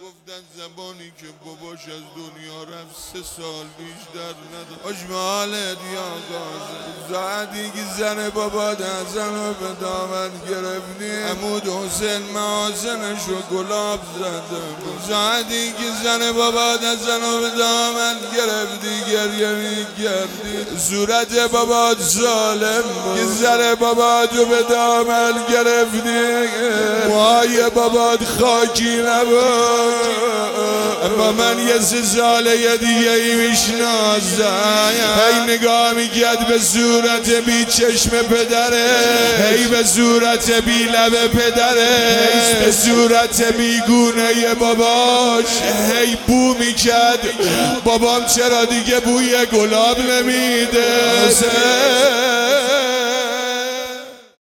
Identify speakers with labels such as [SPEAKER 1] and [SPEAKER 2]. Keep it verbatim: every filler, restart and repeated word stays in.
[SPEAKER 1] گفتن زبانی که باباش از دنیا رفت سه سال بیشتر نداشت. اجمالت یا گازه زادی که زن بابا دزن و به دامن گرفتی عمود حسین محاسنشو گلاب زده زادی که زن بابا دزن و به دامن گرفتی گریه می کردی صورت بابا ظالم که زن بابا جو به دامن گرفتی موهای بابا خاکی نبود اما من یه سه ساله یه دیگه ای میشناسم هی نگاه میکرد به صورت بی چشم پدره هی به صورت بی لب پدره هی به صورت بی گونه باباش هی بو میکرد بابام چرا دیگه بوی گلاب نمیده